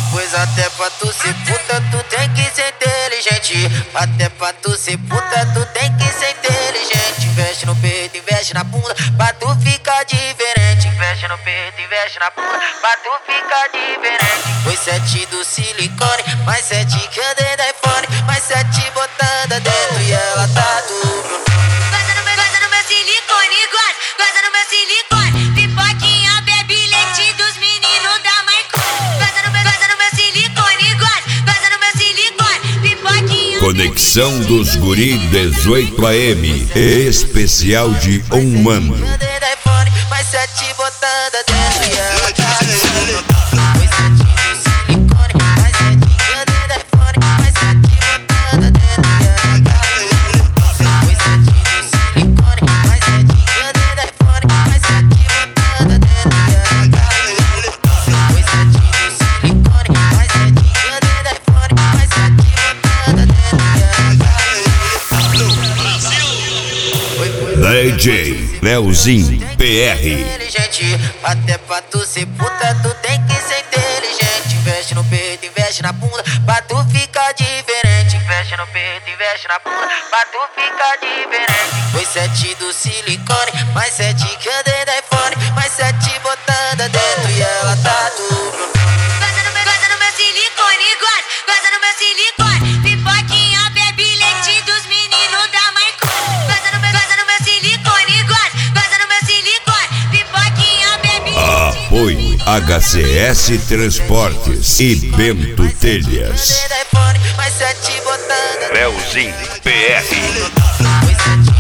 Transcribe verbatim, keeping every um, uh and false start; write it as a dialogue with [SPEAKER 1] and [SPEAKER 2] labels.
[SPEAKER 1] Pois até pra tu ser puta, tu tem que ser inteligente. Até pra tu ser puta, tu tem que ser inteligente. Investe no peito, investe na bunda, pra tu ficar diferente. Investe no peito, investe na bunda, pra tu ficar diferente. Foi sete do silicone, mais sete que eu dei da iPhone, mais sete botada dentro e ela tá duro.
[SPEAKER 2] Goza no meu, goza no meu silicone, goza, goza no meu silicone. Pipoquinha bebe leite dos meninos da Maicon. Goza no meu, goza no meu silicone, goza, goza no meu silicone. Pipoquinha.
[SPEAKER 3] Conexão dos Guri dezoito A M, especial de um ano.
[SPEAKER 1] Eu dei da iPhone, mais sete botada dentro e ela tá duro. Foi sete do silicone, mais sete que eu dei da iPhone, mais sete botada dentro e ela tá duro. Foi sete do silicone, mais sete que eu dei da iPhone, mais sete botada dentro e ela tá duro. Foi sete do silicone, mais sete que eu dei da iPhone, mais sete botada dentro e ela tá duro.
[SPEAKER 3] D J Leozinho P R.
[SPEAKER 1] Inteligente, até pra tu ser puta, tu tem que ser inteligente. Investe no peito, investe na bunda, pra tu ficar diferente. Investe no peito, investe na bunda, pra tu ficar diferente. Foi sete do silicone, mais sete que eu dei da iPhone, mais sete botada dentro e ela tá duro.
[SPEAKER 2] Goza no meu, goza no meu silicone, goza, goza no meu silicone. Pipoquinha bebe leite dos meninos da Maicon. Goza no meu, goza no meu silicone, goza, goza no meu silicone. Pipoquinha bebe leite.
[SPEAKER 3] Apoio H C S Transportes e Bento Telhas.
[SPEAKER 1] Eu dei da iPhone, mais sete botada.
[SPEAKER 3] Leozinho P R.
[SPEAKER 1] Foi sete